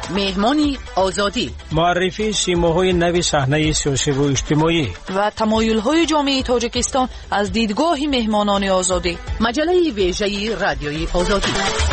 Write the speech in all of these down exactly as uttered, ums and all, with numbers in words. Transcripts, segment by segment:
مهمانی آزادی، معرفی سیماهای نوی صحنه سیاسی و اجتماعی و تمایل‌های جامعه تاجیکستان از دیدگاه مهمانان آزادی. مجله ویژه رادیوی آزادی.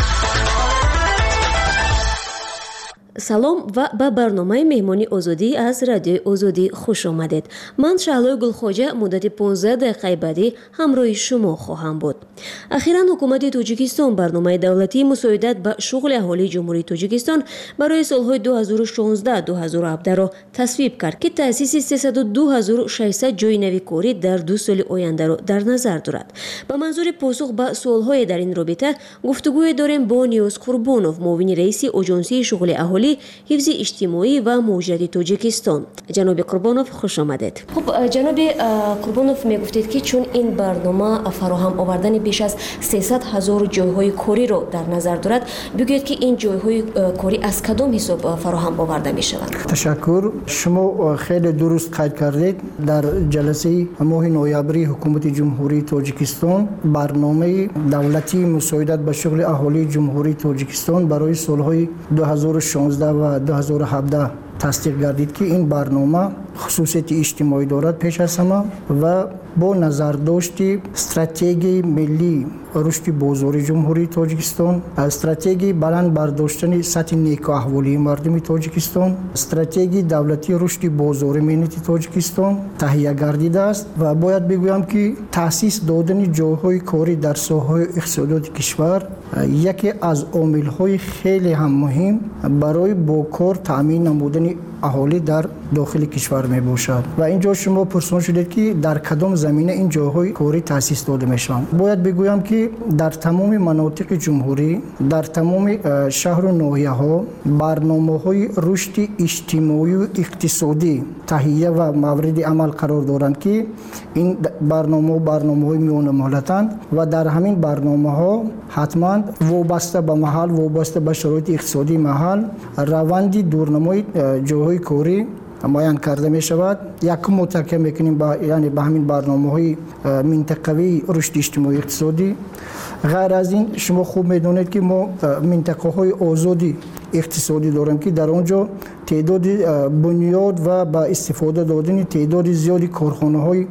салом ва ба барномаи меҳмонии озодӣ аз радиои озодӣ хуш омадед. ман шаҳлои гулхоҷа муддати понздаҳ дақиқаи баъдӣ ҳамроҳи шумо хоҳам буд. ахиран ҳукумати тоҷикистон барномаи давлатии мусоидат ба шуғли аҳолии ҷумҳурии тоҷикистон барои солҳои ду ҳазору шонздаҳ ду ҳазору ҳабдаҳро тасвиб кард, ки таъсиси сесаду ду ҳазору шашсад ҷойи нави корӣ дар ду соли ояндаро дар назар дорад. ба манзури посух ба суолҳое дар ин робита гуфтугӯе дорем бо Ниёз Қурбонов, муовини раиси оҷонсии шуғли аҳолӣ ҳифзи иҷтимоӣ ва муҳоҷирати Тоҷикистон. ҷаноби Қурбонов, хуш омадед. Хуб, ҷаноби Қурбонов, мегуфтед ки чун ин барнома фароҳам овардани беш аз сесад ҳазор ҷойҳои кориро дар назар дорад, бигӯед ки ин ҷойҳои корӣ аз кадом ҳисоб фароҳам оварда мешаванд? ташаккур. шумо хеле дуруст қайд кардед. дар ҷаласаи моҳи ноябри ҳукумати ҷумҳурии Тоҷикистон барномаи давлатии мусоидат ба шуғли аҳолии ҷумҳурии Тоҷикистон барои солҳои ду ҳазору шонздаҳ ва ду ҳазору ҳабдаҳ тасдиқ гардид, ки ин барнома хусусияти иҷтимоӣ дорад пеш аз ҳама ва бо назардошти стратегияи миллии рушди бозории ҷумҳурии Тоҷикистон, стратегияи баланд бардоштани сатҳи некоаҳволии мардуми Тоҷикистон, стратегияи давлатии рушди бозори миллати Тоҷикистон таҳия гардидааст ва бояд бигӯям, ки таъсис додани ҷойҳои корӣ дар соҳаҳои иқтисодиёти кишвар яке аз омилҳои хеле ҳам муҳим барои бо кор таъмин намудани аҳолӣ дар дохили кишвар мебошад. ва инҷо шумо пурсон шудед, ки дар кадом замина ин ҷойҳои корӣ таъсис дода мешаванд. бояд бигӯям, ки дар тамоми манотиқи ҷумҳурӣ, дар тамоми шаҳру ноҳияҳо барномаҳои рушди иҷтимоию иқтисодӣ таҳия ва мавриди амал қарор доранд, ки ин барномаҳо барномаҳои миёнамуҳлатанд ва дар ҳамин барномаҳо ҳатман вобаста ба маҳал, вобаста ба шароити иқтисодии маҳал раванди дурнамои ҷойҳои корӣ муайян карда мешавад. якум мутакия мекунем ба яъне ба ҳамин барномаҳои минтақавии рушди иҷтимоии иқтисодӣ. ғайр аз ин, шумо хуб медонед, ки мо минтақаҳои озоди иқтисодӣ дорем, ки дар он ҷо теъдоди бунёд ва ба истифода додани теъдоди зиёди корхонаҳои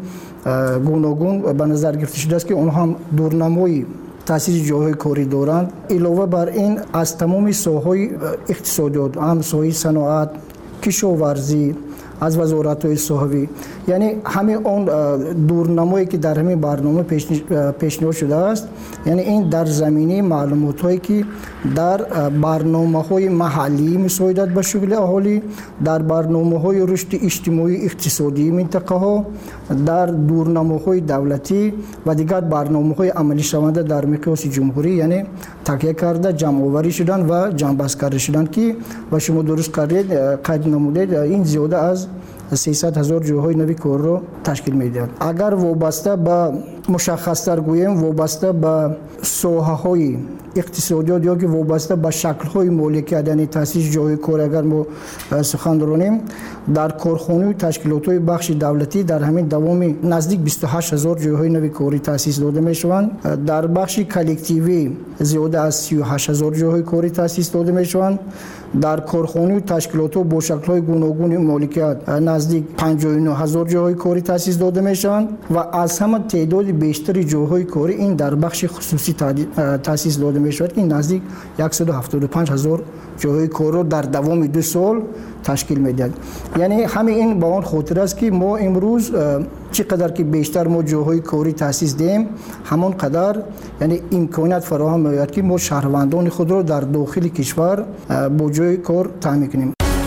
гуногун ба назар гирифта шудааст, ки онҳо ҳам дурнамои таъсиси ҷойҳои корӣ доранд. илова бар ин, аз тамоми соҳаҳои иқтисодиёт, ҳам соҳаи саноат, кишоварзӣ, аз вазоратҳои соҳавӣ, яъне ҳамин он дурнамое ки дар ҳамин барнома пешниҳод шудааст, яъне ин дар заминаи маълумотҳое ки дар барномаҳои маҳаллии мусоидат ба шуғли аҳолӣ, дар барномаҳои рушди иҷтимоии иқтисодии минтақаҳо, дар дурнамаҳои давлатӣ ва дигар барномаҳои амалишаванда дар миқёси ҷумҳурӣ, яъне такя карда ҷамъоварӣ шуданд ва ҷамъбаст карда шуданд, ки ва шумо дуруст кардед, қайд намудед, ин зиёда аз сесад ҳазор ҷойҳои нави корро ташкил медиҳад. агар вобаста ба мушаххастар гӯем, вобаста ба соҳаҳои иқтисодиёт ё ки вобаста ба шаклҳои моликият, яъне таъсиси ҷойҳои кор, агар мо сухан ронем, дар корхонаи ташкилотҳои бахши давлатӣ дар ҳамин давоми наздик бисту ҳашт ҳазор ҷойҳои нави корӣ таъсис дода мешаванд. дар бахши коллективӣ зиёда аз сию ҳашт ҳазор ҷойҳои корӣ таъсис дода мешаванд. дар корхонаи ташкилотҳо бо шаклҳои гуногуни моликият наздик панҷоҳу нӯҳ ҳазор ҷойҳои корӣ таъсис дода мешаванд ва аз ҳама теъдоди бештари ҷойҳои корӣ ин дар бахши хусусӣ таъсис дода мешавад, ки наздик яксаду ҳафтоду панҷ ҳазор ҷойҳои корро дар давоми ду сол ташкил медиҳад. яъне ҳамин ин ба он хотир аст, ки мо имрӯз чӣ қадар ки бештар мо ҷойҳои корӣ таъсис диҳем, ҳамон қадар яъне имконият фароҳам меояд, ки мо шаҳрвандони худро дар дохили кишвар бо ҷойи кор таъмин кунем.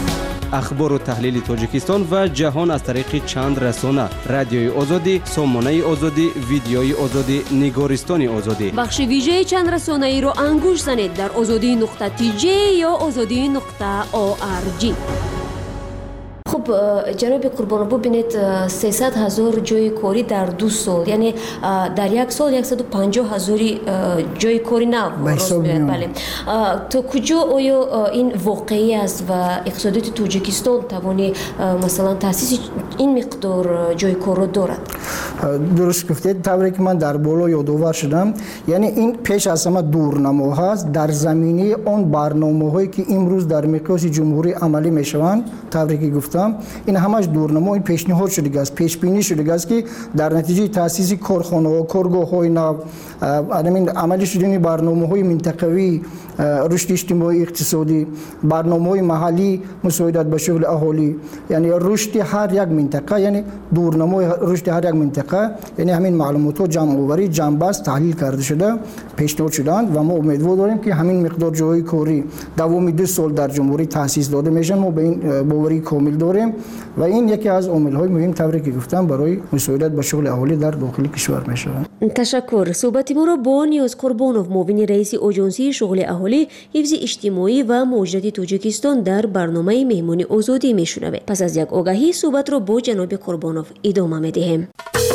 ахбору таҳлили Тоҷикистон ва ҷаҳон аз тариқи чанд расона: радиои озодӣ, сомонаи озодӣ, видеои озодӣ, нигористони озодӣ. бахши вижаи чанд расонаиро ангуш занед дар озодӣ нуқта ти ҷей ё озодӣ нуқта о ар ҷи. خب خب جناب قربان ببینید سیصد هزار جای کاری در دو سال، یعنی در یک سال صد و پنجاه هزار جای کاری نو. بله. تو کجا آیا این واقعی است و اقتصادیات تاجیکستان توانی مثلا تاسیس این مقدار جای کار دارد؟ درست گفتید. طوری که من در بالا یادآور شدم، یعنی این پیش از همه دورنما هست در زمینه اون برنامه‌هایی که امروز در مقیاس جمهوری عملی میشوند. طوری که گفتم این همش دورنما، این پیشنهاد شده است، پیش بینی شده است که در نتیجه تاسیس کارخانه‌ها، کارگاه‌های نو، همین عملی شدن برنامه‌های منطقوی رشد اجتماعی اقتصادی، برنامه‌های محلی مساعدت به شغل اهالی، یعنی رشد هر یک منطقه، یعنی دورنمای رشد هر یک منطقه، یعنی همین معلومات جمع آوری جنبست تحلیل کرده شده پیشنهاد شدند و ما امیدوار داریم که همین مقدار جای کاری دوام دو سال در جمهوری تاسیس داده میشن. ما به این باوری کامل داریم و این یکی از عامل‌های مهم طوری که گفتم برای مساعدت به شغل اهالی در داخل کشور میشه. تشکر. صحبت ما را با نیاز قربانوف، معاون رئیس آژانسی شغل اهالی، حفظ اجتماعی و مهاجرت تاجیکستان در برنامه مهمانی آزادی میشنوه. پس از یک آگهی صحبت را با جناب قربانوف ادامه میدهیم.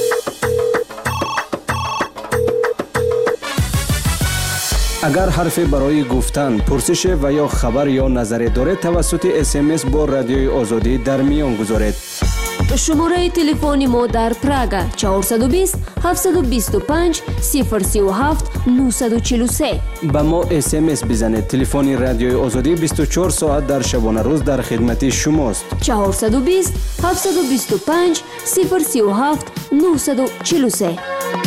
اگر حرفی برای گفتن، پرسش و یا خبر یا نظری دارید توسط اس ام اس با رادیوی آزادی در میان گذارید. شماره تلفن ما در پراگ چهارصد و بیست هفتصد و بیست و پنج صفر سه و هفت نهصد و چهل و سه. با ما اس ام اس بزنید. تلفن رادیوی آزادی بیست و چهار ساعت در شبانه روز در خدمت شماست. چهارصد و بیست هفتصد و بیست و پنج صفر سه و هفت نهصد و چهل و سه.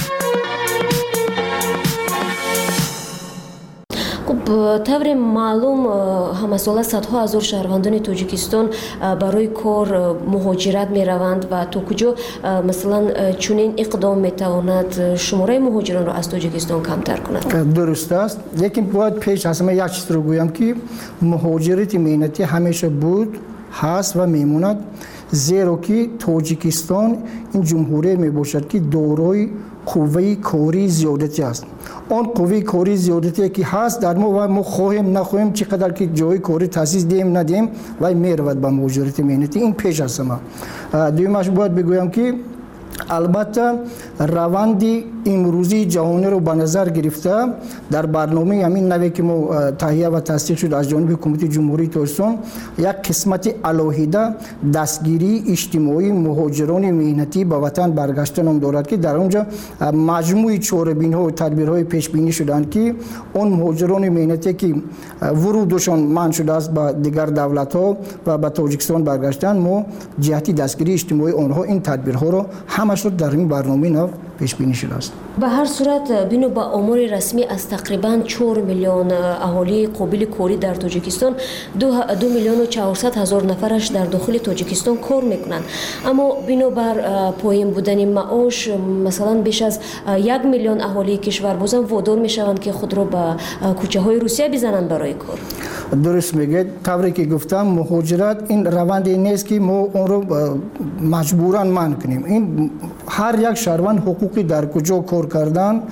طور معلوم همساله صدها هزار شهروندان تاجیکستان برای کار مهاجرت می روند و تا کجا مثلا چنین اقدام می تواند شماره مهاجران را از تاجیکستان کمتر کند؟ درست است. لیکن باید پیش از همه یک چیز رو گویم که مهاجرت مهنتی همیشه بود، هست و میموند، زیرا که تاجیکستان این جمهوری می باشد که دارای قوه کاری زیادتی است. آن قوه کاری زیادتی که هست در ما و ما خواهیم نخواهیم چقدر که جای کاری تاسیس دیم ندیم و میرود به مهاجرت مهنتی. این پیش از همه. دویمش باید بگویم که البته روند امروزی جهانی رو به نظر گرفته در برنامه همین نوی که ما تهیه و تصدیق شد از جانب حکومت جمهوری تاجیکستان یک قسمت علاهیده دستگیری اجتماعی مهاجران مهنتی به وطن برگشتن هم دارد که در اونجا مجموعی چاره‌بین‌ها و تدبیرهای پیش بینی شدند که اون مهاجران مهنتی که ورودشان منع شده است به دیگر دولت‌ها و به تاجیکستان برگشتن، ما جهتی دستگیری اجتماعی آنها این تدبیرها را همش در این برنامه نو پیش بینی شده است. به هر صورت بینو با آمار رسمی از تقریباً چهار میلیون اهالی قابل کاری در تاجیکستان دو, دو میلیون و چهارصد هزار نفرش در داخل تاجیکستان کار میکنند. اما بینو بر پایین بودن معاش مثلا بیش از یک میلیون اهالی کشور بازم وادار میشوند که خود را به کوچه های روسیه بزنند برای کار. درست میگید. طوری که گفتم مهاجرت این روندی نیست که ما اون رو مجبوراً منع کنیم. این هر یک شهروند حقوقی در کجا کار کردن،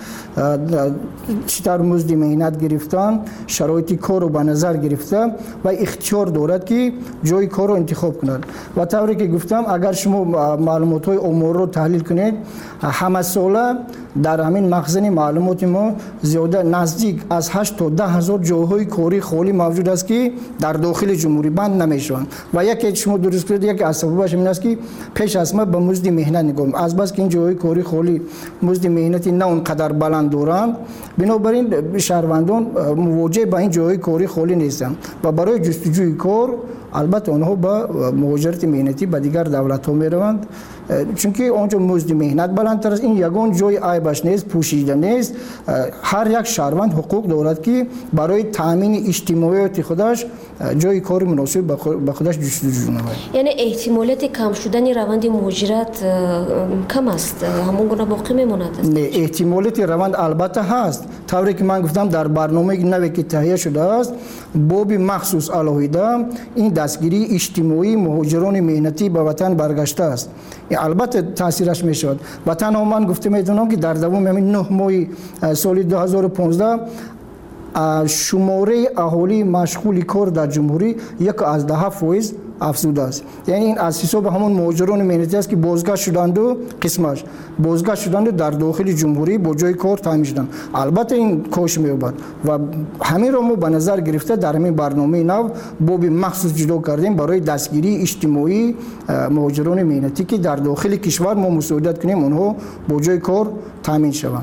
چطور مزد مهنت گرفتن، شرایط کار رو به نظر گرفته و اختیار دارد که جای کار رو انتخاب کند. و طوری که گفتم اگر شما معلومات های آمار رو تحلیل کنید، همه ساله در همین مخزن معلومات ما زیاده نزدیک از هشت تا ده هزار جاهای کاری خالی موجود است که در داخل جمهوری بند نمیشوند و یکی شما درست کنید یک از سببش این است که پیش از ما به مزد مهنت نگاه از بس که این جاهای کاری خالی مزد مهنتی نه اونقدر بلند دارند، بنابراین شهروندان مواجه با این جاهای کاری خالی نیستند و برای جستجوی کار البته آنها با مهاجرت مهنتی به دیگر دولت ها میروند، چون که آنجا مزد مهنت بلندتر است. این یگان جای عیبش نیست، پوشیده نیست. هر یک شهروند حقوق دارد که برای تامین اجتماعیات خودش جای کار مناسب به خودش جستجو نماید. یعنی احتمالات کم شدن روند مهاجرت کم است، همون گونه باقی میماند؟ نه، احتمالات روند البته هست. طوری که من گفتم در برنامه نوی که تهیه شده است باب مخصوص علاهیده این دستگیری اجتماعی مهاجران مهنتی به وطن برگشته است. البته تاثیرش میشد. وطن من گفته میتونم که در دوام همین نه ماه سال دو هزار و پانزده شماره اهالی مشغول کار در جمهوری یک از ده فویز افزوده است. یعنی این از حساب همون مهاجران مهنتی است که بازگشت شدند و قسمش بازگشت شدند در داخل جمهوری با جای کار تامین شدند. البته این کاهش می‌یابد و همین را ما به نظر گرفته در همین برنامه نو باب مخصوص جدا کردیم برای دستگیری اجتماعی مهاجران مهنتی که در داخل کشور ما مساعدت کنیم اونها با جای کار تامین شوند.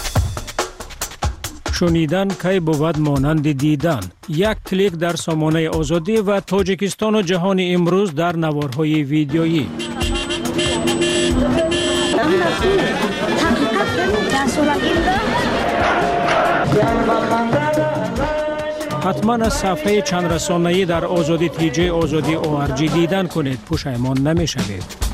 شنیدن کی بود مانند دیدن. یک کلیک در سامانه آزادی و تاجیکستان و جهان امروز در نوارهای ویدیویی. حتما از صفحه چند رسانه‌ای در آزادی تیجی آزادی او آر جی دیدن کنید، پشیمان نمی‌شوید.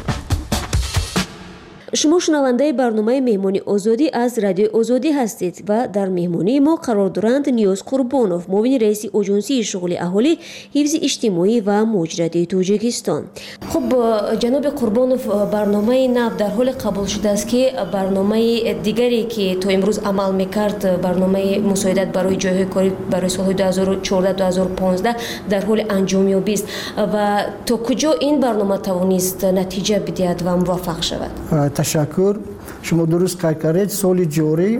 شما شنونده برنامه مهمانی آزادی از رادیو آزادی هستید و در مهمانی ما قرار دارند نیوز قربانوف، معاون رئیس اجنسی شغل اهالی حفظ اجتماعی و مهاجرت تاجیکستان. خب جناب قربانوف، برنامه نو در حال قبول شده است که برنامه دیگری که تا امروز عمل میکرد، برنامه مساعدت برای جایهای کاری برای سالهای دو هزار و چهارده دو هزار و پانزده در حال انجامیابی است و تا کجا این برنامه توانست نتیجه بدهد و موفق شود؟ تشکر. شما درست کردید. سال جاری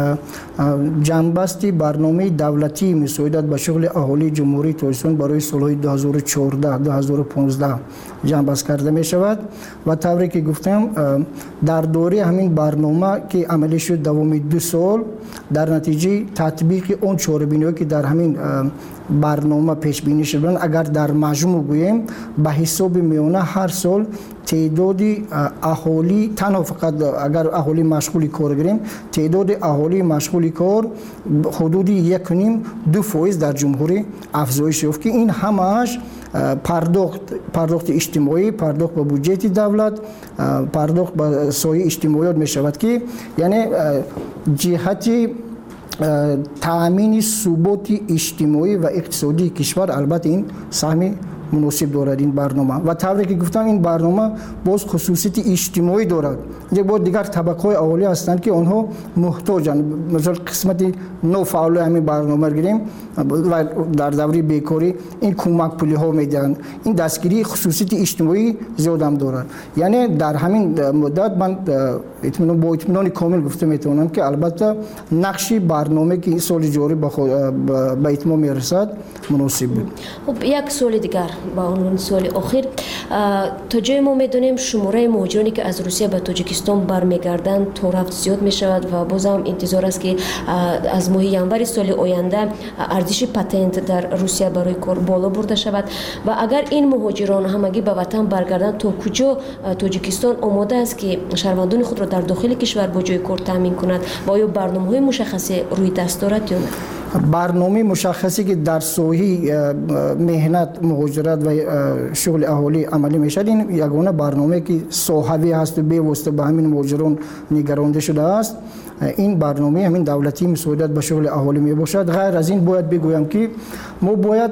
جنبستی برنامه دولتی مساعدت به شغل اهالی جمهوری تاجیکستان برای سالهای دو هزار و چهارده دو هزار و پانزده جنبست کرده می شود و طوری که گفتم در دوره همین برنامه که عملی شد دوام دو سال، در نتیجه تطبیق اون چاره‌بینی‌هایی که در همین برنامه پیش بینی شدن، اگر در مجموع گوییم به حساب میانه هر سال تعداد اهالی، تنها فقط اگر اهالی مشغول کار گیریم، تعداد اهالی مشغول کار حدود یک نیم دو فایز در جمهوری افزایش یافت که این همش پرداخت پرداخت اجتماعی، پرداخت به بودجه دولت، پرداخت به سایه اجتماعیات می شود که یعنی جهتی تأمین ثبات اجتماعی و اقتصادی کشور البته این سهم مناسب دارد این برنامه و طوری که گفتم این برنامه باز خصوصیت اجتماعی دارد. یک بار دیگر طبقه اهالی هستند که آنها محتاجند. مثلا قسمت نو فعال همین برنامه گیریم و در دوره بیکاری این کمک پولی ها میدن. این دستگیری خصوصیت اجتماعی زیاد هم دارد. یعنی در همین مدت من اطمینان با اطمینان کامل گفته میتونم که البته نقش برنامه که این سال جاری به اتمام میرسد مناسب بود. خب یک سال دیگر با عنوان سال آخر، تا جای ما میدونیم شماره مهاجرانی که از روسیه به تاجیکستان برمیگردند تا رفت زیاد می شود و باز هم انتظار است که از ماه ینور سال آینده ارزش پتنت در روسیه برای کار بالا برده شود و اگر این مهاجران همگی به وطن برگردند تا کجا تاجیکستان آماده است که شهروندان خود را در داخل کشور با جای کار تامین کند و آیا برنامه‌های مشخصی روی دست دارد یا نه؟ برنامه مشخصی که در ساحه مهنت، مهاجرت و شغل اهالی عملی میشد، این یگانه برنامه که صاحبی هست و به واسطه به همین مهاجران نگرانده شده است. این برنامه همین دولتی مساعدت به شغل اهالی می باشد. غیر از این باید بگویم که ما باید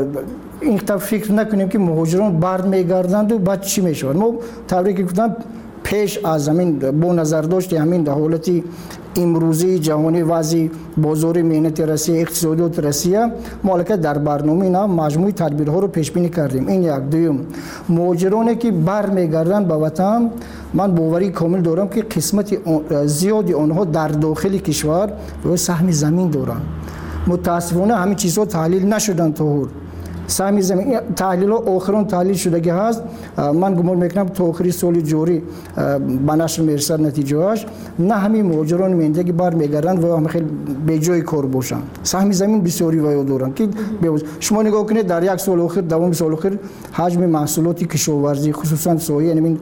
این فکر نکنیم که مهاجران برمیگردند و بعد چی میشود. ما طوری که گفتم پیش از همین با نظر داشت همین در حالت امروزی جهانی وضع بازار مهنت روسیه، اقتصادیات روسیه، مالک در برنامه نه مجموعه تدبیرها رو پیش بینی کردیم. این یک. دوم، مهاجرانی که برمیگردن به وطن، من باوری کامل دارم که قسمت زیادی آنها در داخل کشور و سهم زمین دارند. متاسفانه همین چیزها تحلیل نشدن تا حال. سهم زمین تحلیل آخران تحلیل شدگی هست. من گمان میکنم تا آخری سال جاری به نشر میرسد نتیجهش. نه همین مهاجران مهندگی بر میگردند و هم خیلی به جای کار باشن. سهم زمین بسیاری وای دارن که شما نگاه کنید در یک سال آخر، دوم سال آخر، حجم محصولات کشاورزی خصوصا سایه یعنی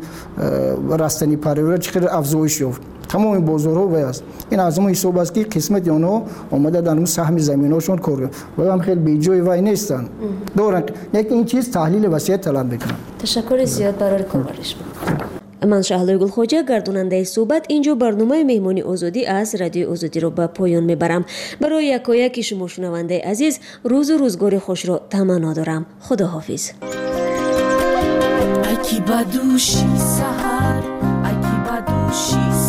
رستنی پرورش چقدر افزایش یافت. تمام این بازارها وای است. این از اون حساب است که قسمت آنها آمده در اون سهم زمیناشون کار و هم خیلی به جای وای نیستن. دورن یک این چیز تحلیل وسیع طلب میکنم. تشکر زیاد برای کاورش. من شهلای گلخوجه گرداننده صحبت اینجا برنامه مهمانی آزادی از رادیو آزادی رو به پایان میبرم. برای یکایک شما شنونده عزیز روز و روزگار خوش را تمنا دارم. خداحافظ. اکی بدوشی سحر، اکی بدوشی